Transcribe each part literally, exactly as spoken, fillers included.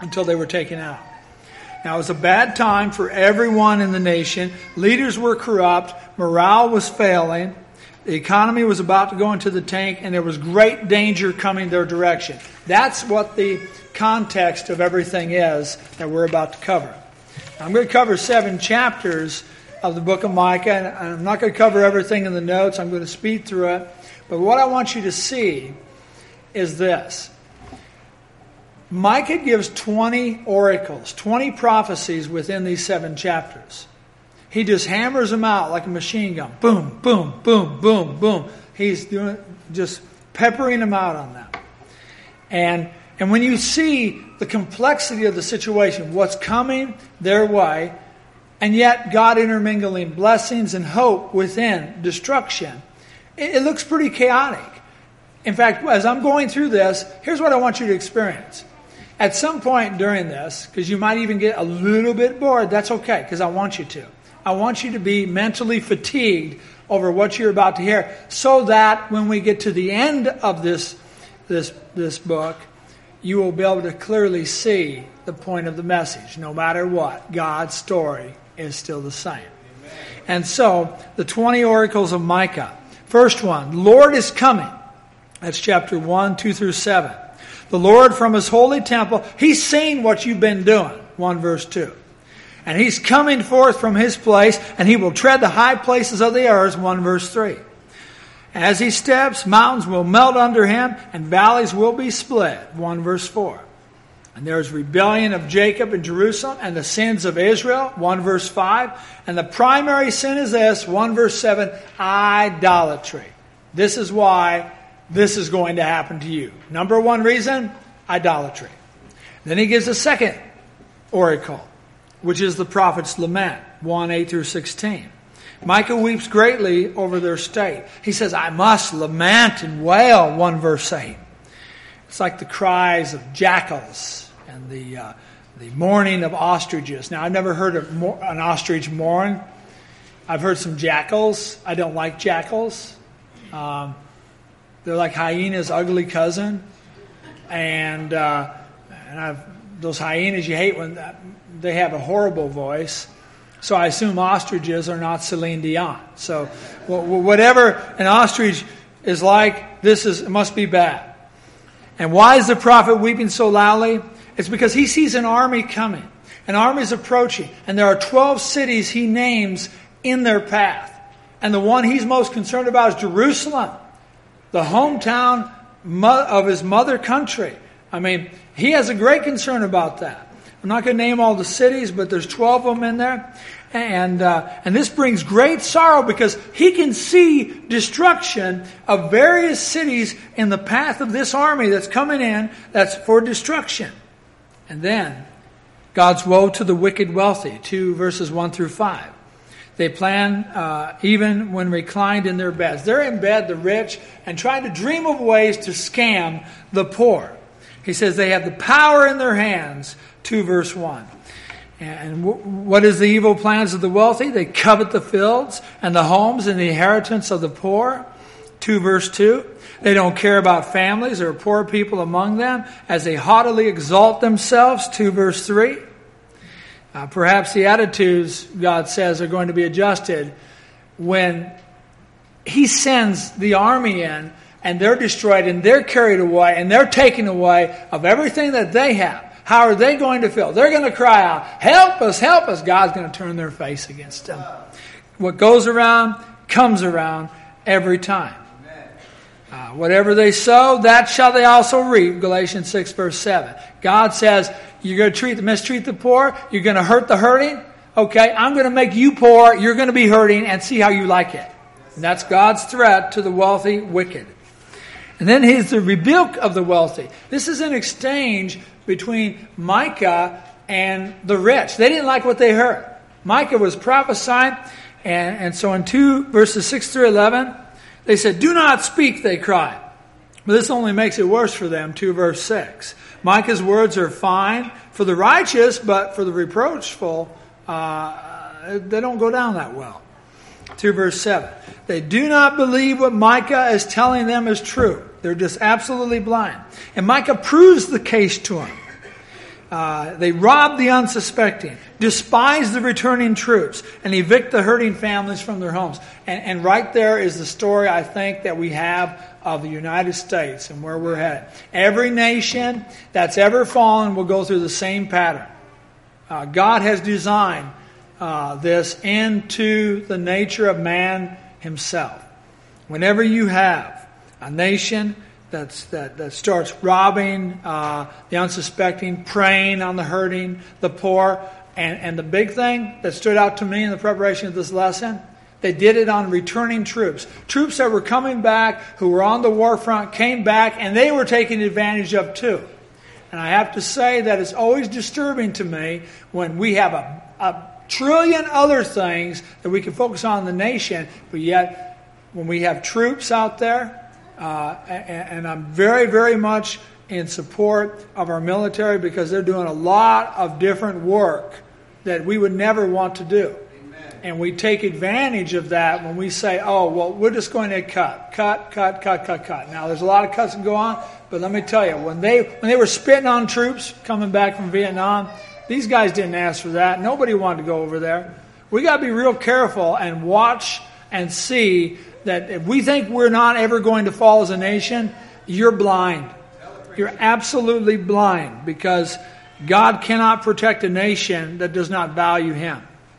until they were taken out. Now, it was a bad time for everyone in the nation. Leaders were corrupt. Morale was failing. The economy was about to go into the tank, and there was great danger coming their direction. That's what the context of everything is that we're about to cover. I'm going to cover seven chapters of the book of Micah, and I'm not going to cover everything in the notes. I'm going to speed through it. But what I want you to see is this. Micah gives twenty oracles, twenty prophecies within these seven chapters. He just hammers them out like a machine gun. Boom, boom, boom, boom, boom. He's doing just peppering them out on them. And and when you see the complexity of the situation, what's coming their way, and yet God intermingling blessings and hope within destruction, it, it looks pretty chaotic. In fact, as I'm going through this, here's what I want you to experience. At some point during this, because you might even get a little bit bored, that's okay, because I want you to. I want you to be mentally fatigued over what you're about to hear, so that when we get to the end of this, this, this book, you will be able to clearly see the point of the message. No matter what, God's story is still the same. Amen. And so, the twenty oracles of Micah. First one, Lord is coming. That's chapter one, two through seven. The Lord from His holy temple, He's seen what you've been doing. one verse two. And He's coming forth from His place, and He will tread the high places of the earth. one verse three. As He steps, mountains will melt under Him, and valleys will be split. one verse four. And there is rebellion of Jacob and Jerusalem, and the sins of Israel. one verse five. And the primary sin is this. one verse seven. Idolatry. This is why this is going to happen to you. Number one reason, idolatry. Then he gives a second oracle, which is the prophet's lament, one, eight through sixteen. Micah weeps greatly over their state. He says, I must lament and wail, one verse eight. It's like the cries of jackals and the uh, the mourning of ostriches. Now, I've never heard of mo- an ostrich mourn. I've heard some jackals. I don't like jackals. Um, they're like hyena's ugly cousin. And, uh, and I've, those hyenas you hate when they have a horrible voice. So I assume ostriches are not Celine Dion. So whatever an ostrich is like, this is it must be bad. And why is the prophet weeping so loudly? It's because he sees an army coming. An army is approaching. And there are twelve cities he names in their path. And the one he's most concerned about is Jerusalem, the hometown of his mother country. I mean, he has a great concern about that. I'm not going to name all the cities, but there's twelve of them in there. And uh, and this brings great sorrow because he can see destruction of various cities in the path of this army that's coming in that's for destruction. And then God's woe to the wicked wealthy, two verses one through five. They plan uh, even when reclined in their beds. They're in bed, the rich, and trying to dream of ways to scam the poor. He says they have the power in their hands, two verse one. And what is the evil plans of the wealthy? They covet the fields and the homes and the inheritance of the poor, two verse two. They don't care about families or poor people among them as they haughtily exalt themselves, two verse three. Uh, perhaps the attitudes, God says, are going to be adjusted when He sends the army in and they're destroyed and they're carried away and they're taken away of everything that they have. How are they going to feel? They're going to cry out, help us, help us. God's going to turn their face against them. What goes around comes around every time. Uh, whatever they sow, that shall they also reap. Galatians six verse seven. God says, you're going to treat mistreat the poor. You're going to hurt the hurting. Okay, I'm going to make you poor. You're going to be hurting and see how you like it. And that's God's threat to the wealthy wicked. And then here's the rebuke of the wealthy. This is an exchange between Micah and the rich. They didn't like what they heard. Micah was prophesying. And, and so in two verses six through eleven, they said, do not speak, they cried. But this only makes it worse for them, two verse six. Micah's words are fine for the righteous, but for the reproachful, uh, they don't go down that well. two verse seven. They do not believe what Micah is telling them is true. They're just absolutely blind. And Micah proves the case to them. Uh, they rob the unsuspecting, despise the returning troops, and evict the hurting families from their homes. And, and right there is the story, I think, that we have of the United States and where we're headed. Every nation that's ever fallen will go through the same pattern. Uh, God has designed uh, this into the nature of man himself. Whenever you have a nation That's, that, that starts robbing uh, the unsuspecting, preying on the hurting, the poor. And, and the big thing that stood out to me in the preparation of this lesson, they did it on returning troops. Troops that were coming back, who were on the war front, came back, and they were taken advantage of too. And I have to say that it's always disturbing to me when we have a, a trillion other things that we can focus on in the nation, but yet when we have troops out there, Uh, and, and I'm very, very much in support of our military because they're doing a lot of different work that we would never want to do. Amen. And we take advantage of that when we say, oh, well, we're just going to cut, cut, cut, cut, cut, cut. Now, there's a lot of cuts that go on, but let me tell you, when they when they were spitting on troops coming back from Vietnam, these guys didn't ask for that. Nobody wanted to go over there. We got to be real careful and watch and see that if we think we're not ever going to fall as a nation, you're blind. You're absolutely blind because God cannot protect a nation that does not value Him.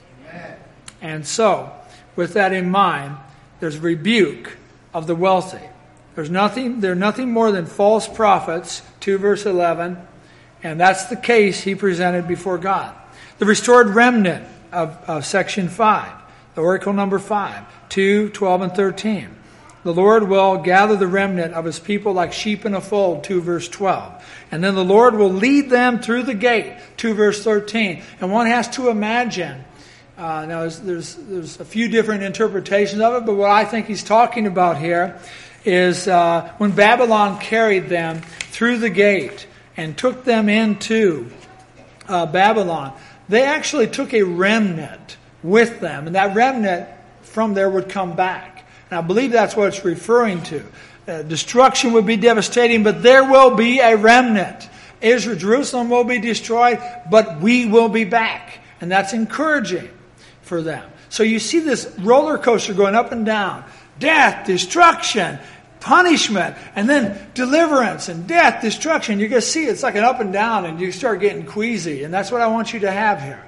And so, with that in mind, there's rebuke of the wealthy. There's nothing, they're nothing more than false prophets, two verse eleven, and that's the case he presented before God. The restored remnant of, of section five, the oracle number five, two, twelve, and thirteen. The Lord will gather the remnant of His people like sheep in a fold, two verse twelve. And then the Lord will lead them through the gate, two verse thirteen. And one has to imagine, uh, now there's, there's, there's a few different interpretations of it, but what I think he's talking about here is uh, when Babylon carried them through the gate and took them into uh, Babylon, they actually took a remnant with them. And that remnant from there would come back. And I believe that's what it's referring to. Uh, destruction would be devastating, but there will be a remnant. Israel, Jerusalem will be destroyed, but we will be back. And that's encouraging for them. So you see this roller coaster going up and down. Death, destruction, punishment, and then deliverance and death, destruction. You're going to see it's like an up and down, and you start getting queasy. And that's what I want you to have here.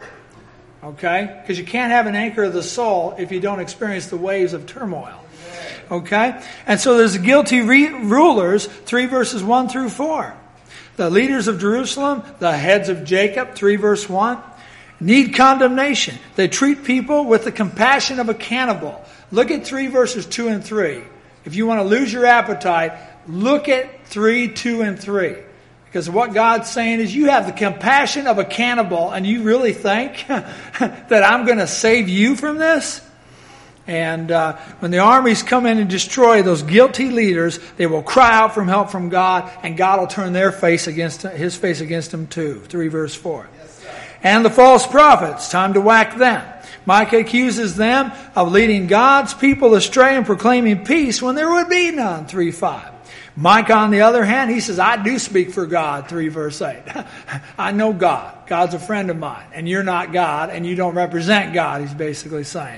Okay? Because you can't have an anchor of the soul if you don't experience the waves of turmoil. Okay? And so there's the guilty re- rulers, three verses one through four. The leaders of Jerusalem, the heads of Jacob, three verse one, need condemnation. They treat people with the compassion of a cannibal. Look at three verses two and three. If you want to lose your appetite, look at three, two, and three. Because what God's saying is you have the compassion of a cannibal, and you really think that I'm going to save you from this? And uh, when the armies come in and destroy those guilty leaders, they will cry out for help from God, and God will turn their face against His face against them too. three verse four. Yes, and the false prophets, time to whack them. Micah accuses them of leading God's people astray and proclaiming peace when there would be none. three five. Micah, on the other hand, he says, I do speak for God, three verse eight. I know God. God's a friend of mine. And you're not God, and you don't represent God, he's basically saying.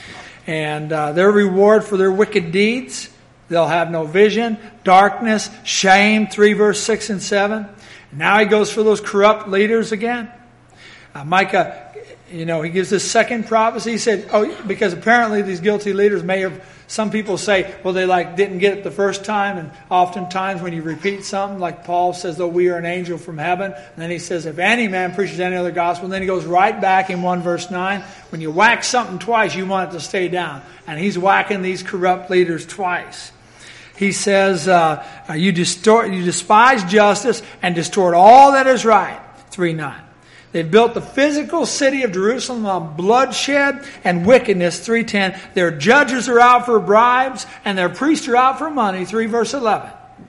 And uh, their reward for their wicked deeds, they'll have no vision, darkness, shame, three verse six and seven. Now he goes for those corrupt leaders again. Uh, Micah, you know, he gives this second prophecy. He said, oh, because apparently these guilty leaders may have, some people say, well, they like didn't get it the first time. And oftentimes when you repeat something, like Paul says, though we are an angel from heaven. And then he says, if any man preaches any other gospel, and then he goes right back in one verse nine. When you whack something twice, you want it to stay down. And he's whacking these corrupt leaders twice. He says, uh, you distort, you despise justice and distort all that is right. three nine. They've built the physical city of Jerusalem on bloodshed and wickedness, three ten. Their judges are out for bribes, and their priests are out for money, three verse eleven.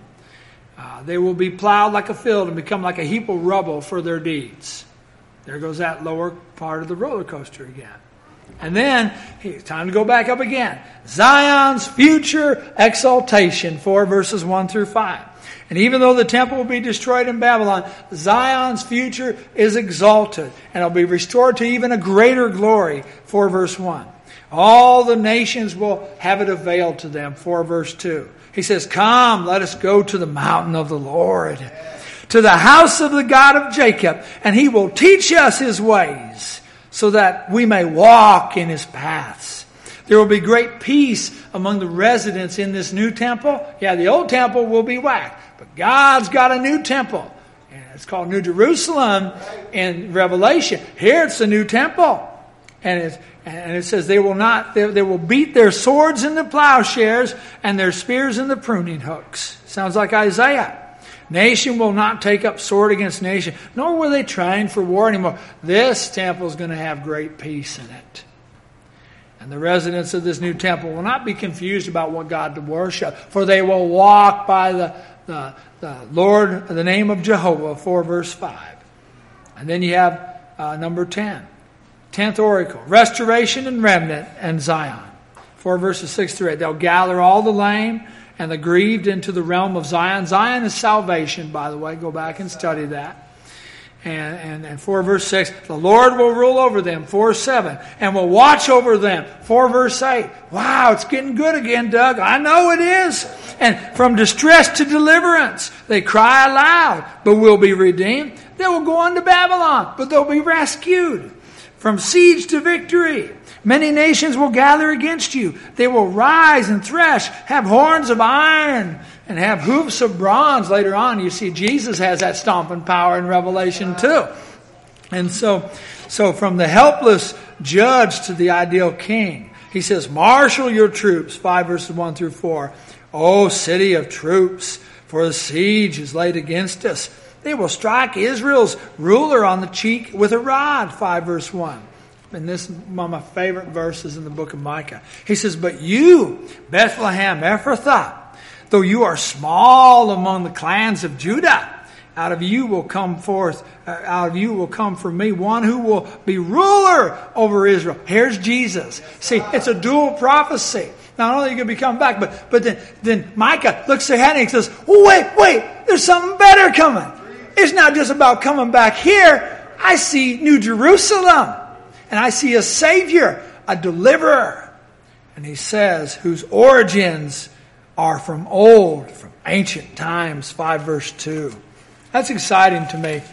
Uh, they will be plowed like a field and become like a heap of rubble for their deeds. There goes that lower part of the roller coaster again. And then, it's time to go back up again. Zion's future exaltation, four verses one through five. And even though the temple will be destroyed in Babylon, Zion's future is exalted. And it'll be restored to even a greater glory, four verse one. All the nations will have it availed to them, four verse two. He says, come, let us go to the mountain of the Lord, to the house of the God of Jacob, and He will teach us His ways, so that we may walk in His paths. There will be great peace among the residents in this new temple. Yeah, the old temple will be whacked, but God's got a new temple. And it's called New Jerusalem in Revelation. Here it's the new temple. And it's And it says they will not, they, they will beat their swords into plowshares and their spears into pruning hooks. Sounds like Isaiah. Nation will not take up sword against nation, nor will they train for war anymore. This temple is going to have great peace in it. And the residents of this new temple will not be confused about what God to worship, for they will walk by the, the, the Lord, the name of Jehovah, four verse five. And then you have uh, number ten. Tenth oracle, restoration and remnant and Zion. Four verses six through eight. They'll gather all the lame and the grieved into the realm of Zion. Zion is salvation, by the way. Go back and study that. And, and, and four verse six. The Lord will rule over them. Four seven. And will watch over them. Four verse eight. Wow, it's getting good again, Doug. I know it is. And from distress to deliverance. They cry aloud, but will be redeemed. They will go on to Babylon, but they'll be rescued. From siege to victory. Many nations will gather against you. They will rise and thresh, have horns of iron, and have hoofs of bronze. Later on, you see Jesus has that stomping power in Revelation too. And so, so from the helpless judge to the ideal king, he says, marshal your troops, five verses one through four. O city of troops, for the siege is laid against us. They will strike Israel's ruler on the cheek with a rod, five verse one. And this is one of my favorite verses in the book of Micah. He says, but you, Bethlehem Ephrathah, though you are small among the clans of Judah, out of you will come forth, uh, out of you will come for me one who will be ruler over Israel. Here's Jesus. See, it's a dual prophecy. Not only are you going to be coming back, but, but then, then Micah looks ahead and he says, oh, wait, wait, there's something better coming. It's not just about coming back here. I see New Jerusalem. And I see a Savior, a deliverer. And he says, whose origins are from old, from ancient times, five verse two. That's exciting to me.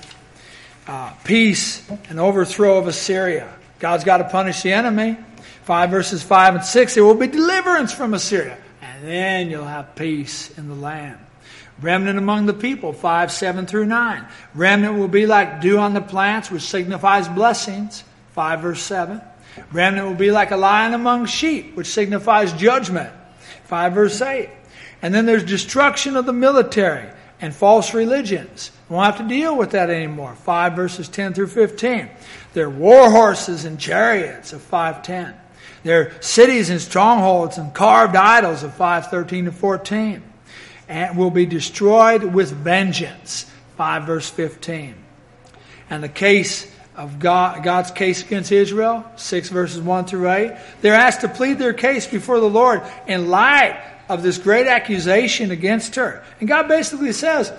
Uh, peace and overthrow of Assyria. God's got to punish the enemy. five verses five and six, there will be deliverance from Assyria. And then you'll have peace in the land. Remnant among the people, five, seven through nine. Remnant will be like dew on the plants, which signifies blessings, five verse seven. Remnant will be like a lion among sheep, which signifies judgment, five verse eight. And then there's destruction of the military and false religions. We won't have to deal with that anymore, five verses ten through fifteen. There are war horses and chariots of five ten. There are cities and strongholds and carved idols of five thirteen to fourteen. And will be destroyed with vengeance. five verse fifteen. And the case of God, God's case against Israel, six verses one through eight. They're asked to plead their case before the Lord in light of this great accusation against her. And God basically says,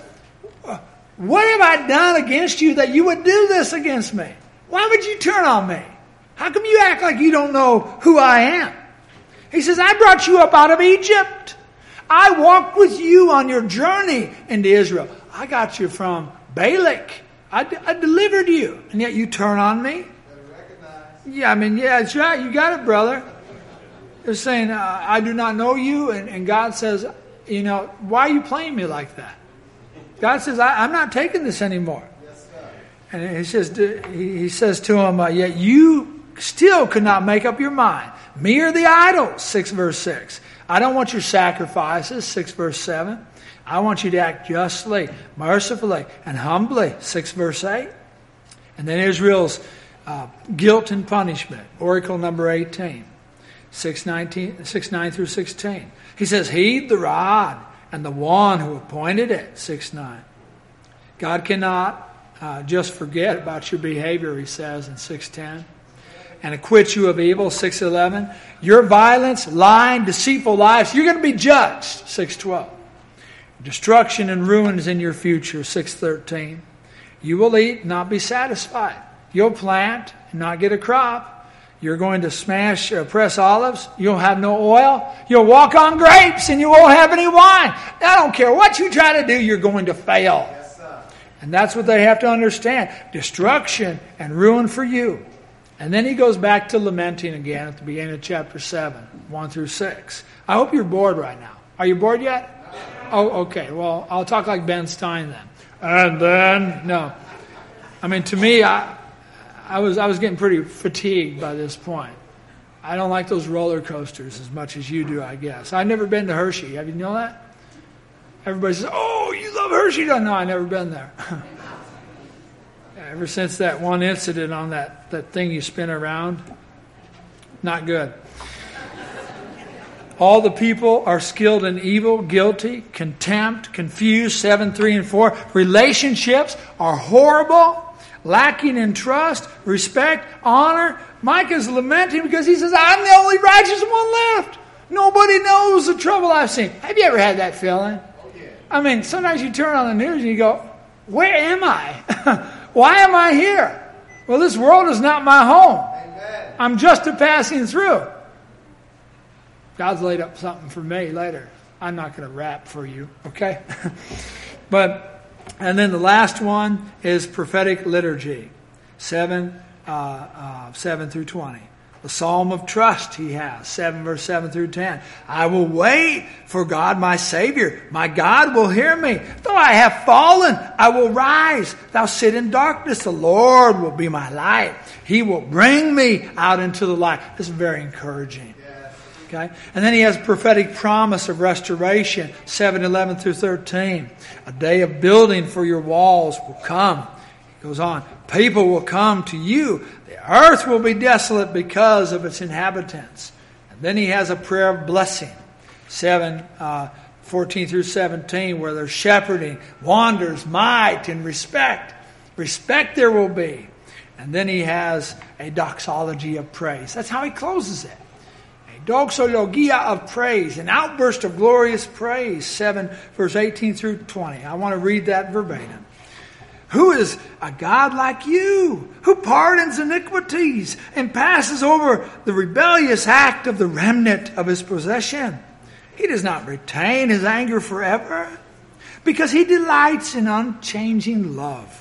what have I done against you that you would do this against me? Why would you turn on me? How come you act like you don't know who I am? He says, I brought you up out of Egypt. I walked with you on your journey into Israel. I got you from Balak. I, d- I delivered you. And yet you turn on me? Yeah, I mean, yeah, that's right. You got it, brother. They're saying, uh, I do not know you. And, and God says, you know, why are you playing me like that? God says, I, I'm not taking this anymore. And he says, he says to him, uh, yet you still could not make up your mind. Me or the idols, six verse six. I don't want your sacrifices, six verse seven. I want you to act justly, mercifully, and humbly, six verse eight. And then Israel's uh, guilt and punishment, oracle number eighteen, six, nineteen, six nine through sixteen. He says, heed the rod and the one who appointed it, six nine. God cannot uh, just forget about your behavior, he says in six ten. and acquit you of evil, six eleven. Your violence, lying, deceitful lives, you're going to be judged, six twelve. Destruction and ruin is in your future, six thirteen. You will eat and not be satisfied. You'll plant and not get a crop. You're going to smash, uh, press olives. You'll have no oil. You'll walk on grapes and you won't have any wine. I don't care what you try to do, you're going to fail. Yes, sir. And that's what they have to understand. Destruction and ruin for you. And then he goes back to lamenting again at the beginning of chapter seven, one through six. I hope you're bored right now. Are you bored yet? Oh, okay. Well, I'll talk like Ben Stein then. And then, no. I mean, to me, I... I was I was getting pretty fatigued by this point. I don't like those roller coasters as much as you do, I guess. I've never been to Hershey. Have you know that? Everybody says, "Oh, you love Hershey." No, no, I've never been there. Ever since that one incident on that, that thing you spin around, not good. All the people are skilled in evil, guilty, contempt, confused, seven, three, and four. Relationships are horrible. Lacking in trust, respect, honor. Micah's lamenting because he says, I'm the only righteous one left. Nobody knows the trouble I've seen. Have you ever had that feeling? Oh, yeah. I mean, sometimes you turn on the news and you go, where am I? Why am I here? Well, this world is not my home. Amen. I'm just a passing through. God's laid up something for me later. I'm not going to rap for you, okay? But... And then the last one is prophetic liturgy, seven, uh, uh, seven through twenty. The psalm of trust he has, seven verse seven through ten. I will wait for God my Savior. My God will hear me. Though I have fallen, I will rise. Thou sit in darkness. The Lord will be my light. He will bring me out into the light. This is very encouraging. Okay? And then he has prophetic promise of restoration, seven, eleven through thirteen. A day of building for your walls will come. He goes on. People will come to you. The earth will be desolate because of its inhabitants. And then he has a prayer of blessing, seven, uh, fourteen through seventeen, where there's shepherding, wonders, might, and respect. Respect there will be. And then he has a doxology of praise. That's how he closes it. Doxologia of praise, an outburst of glorious praise, seven verse eighteen through twenty. I want to read that verbatim. Who is a God like you, who pardons iniquities and passes over the rebellious act of the remnant of his possession? He does not retain his anger forever, because he delights in unchanging love.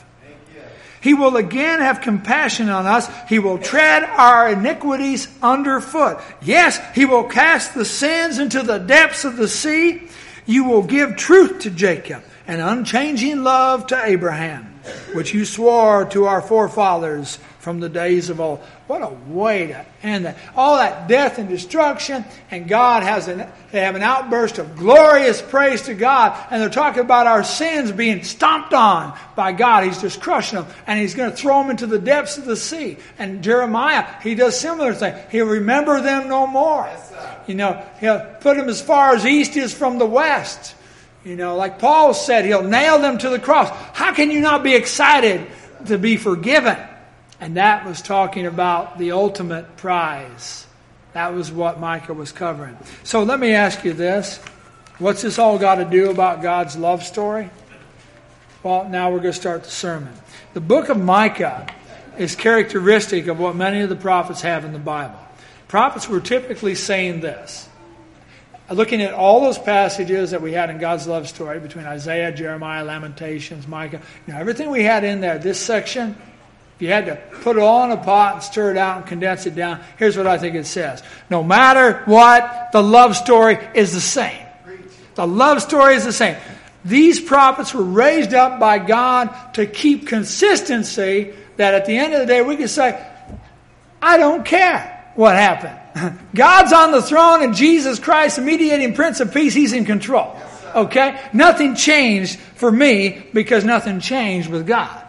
He will again have compassion on us. He will tread our iniquities underfoot. Yes, he will cast the sins into the depths of the sea. You will give truth to Jacob and unchanging love to Abraham, which you swore to our forefathers from the days of old. What a way to end that. All that death and destruction, and God has an, they have an outburst of glorious praise to God, and they're talking about our sins being stomped on by God. He's just crushing them, and he's going to throw them into the depths of the sea. And Jeremiah, he does similar thing. He'll remember them no more. Yes, you know, he'll put them as far as east is from the west. You know, like Paul said, he'll nail them to the cross. How can you not be excited to be forgiven? And that was talking about the ultimate prize. That was what Micah was covering. So let me ask you this. What's this all got to do about God's love story? Well, now we're going to start the sermon. The book of Micah is characteristic of what many of the prophets have in the Bible. Prophets were typically saying this. Looking at all those passages that we had in God's love story between Isaiah, Jeremiah, Lamentations, Micah, you know, everything we had in there, this section, if you had to put it all in a pot and stir it out and condense it down, here's what I think it says. No matter what, the love story is the same. The love story is the same. These prophets were raised up by God to keep consistency, that at the end of the day we can say, I don't care what happened. God's on the throne, and Jesus Christ, the mediating Prince of Peace, He's in control. Okay? Nothing changed for me because nothing changed with God.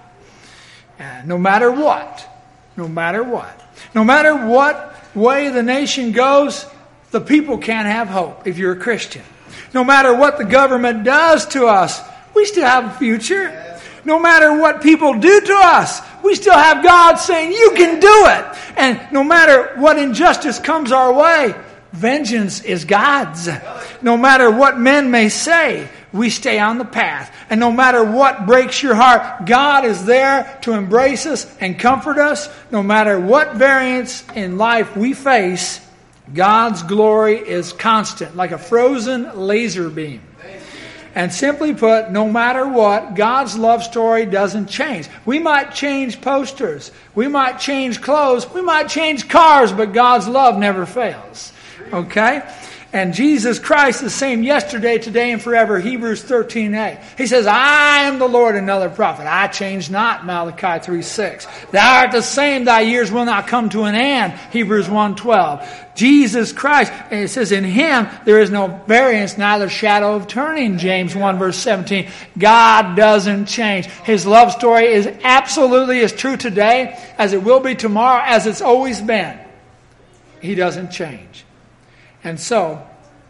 And no matter what, no matter what, no matter what way the nation goes, the people can't have hope if you're a Christian. No matter what the government does to us, we still have a future. No matter what people do to us, we still have God saying, you can do it. And no matter what injustice comes our way, vengeance is God's. No matter what men may say, we stay on the path. And no matter what breaks your heart, God is there to embrace us and comfort us. No matter what variance in life we face, God's glory is constant, like a frozen laser beam. And simply put, no matter what, God's love story doesn't change. We might change posters. We might change clothes. We might change cars, but God's love never fails. Okay? And Jesus Christ is the same yesterday, today, and forever. Hebrews thirteen eight. He says, I am the Lord, another prophet. I change not, Malachi three six. Thou art the same, thy years will not come to an end, Hebrews one twelve. Jesus Christ, and it says, in Him there is no variance, neither shadow of turning, James one verse seventeen. God doesn't change. His love story is absolutely as true today as it will be tomorrow, as it's always been. He doesn't change. And so,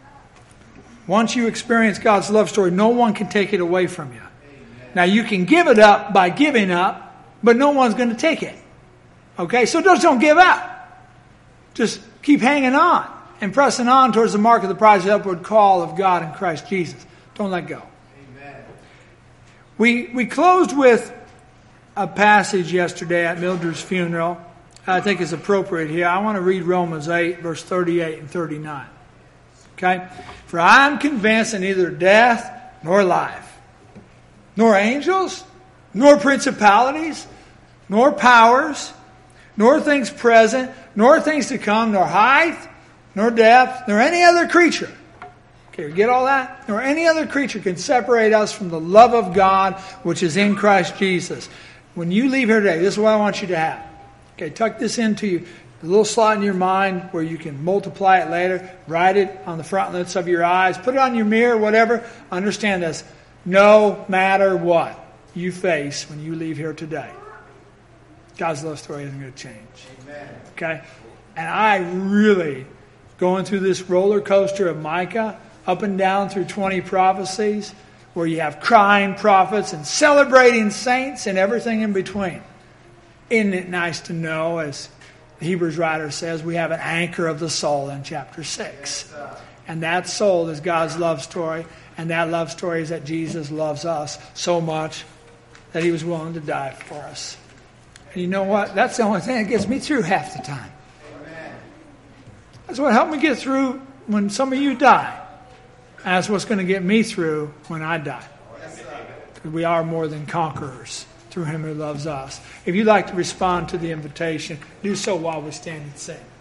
once you experience God's love story, no one can take it away from you. Amen. Now, you can give it up by giving up, but no one's going to take it. Okay? So just don't give up. Just keep hanging on and pressing on towards the mark of the prize, the upward call of God in Christ Jesus. Don't let go. Amen. We, we closed with a passage yesterday at Mildred's funeral. I think is appropriate here. I want to read Romans eight, verse thirty-eight and thirty-nine. Okay? For I am convinced that neither death nor life, nor angels, nor principalities, nor powers, nor things present, nor things to come, nor height, nor depth, nor any other creature. Okay, get all that? Nor any other creature can separate us from the love of God which is in Christ Jesus. When you leave here today, this is what I want you to have. Okay, tuck this into you, a little slot in your mind where you can multiply it later. Write it on the frontlets of your eyes. Put it on your mirror, whatever. Understand this. No matter what you face when you leave here today, God's love story isn't going to change. Amen. Okay? And I really, going through this roller coaster of Micah, up and down through twenty prophecies, where you have crying prophets and celebrating saints and everything in between. Isn't it nice to know, as the Hebrews writer says, we have an anchor of the soul in chapter six. And that soul is God's love story. And that love story is that Jesus loves us so much that He was willing to die for us. And you know what? That's the only thing that gets me through half the time. That's what helped me get through when some of you die. And that's what's going to get me through when I die. Because we are more than conquerors through Him who loves us. If you'd like to respond to the invitation, do so while we stand and sing.